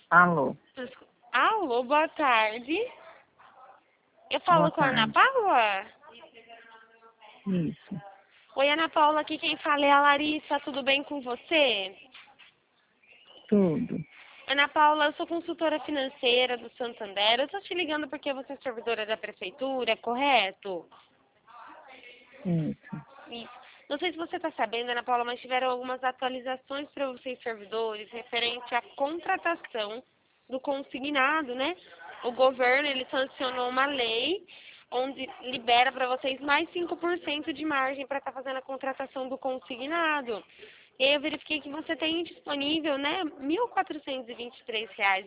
Alô, Alô, boa tarde. Eu boa falo com a Ana tarde. Paula? Isso, Oi, Ana Paula, aqui quem fala é a Larissa, tudo bem com você? tudo. Ana Paula, eu sou consultora financeira do Santander, eu tô te ligando porque você é servidora da prefeitura, é correto? Isso. Isso. Não sei se você está sabendo, Ana Paula, mas tiveram algumas atualizações para vocês servidores referente à contratação do consignado, né? O governo, ele sancionou uma lei onde libera para vocês mais 5% de margem para estar fazendo a contratação do consignado. E aí eu verifiquei que você tem disponível, né, R$ 1.423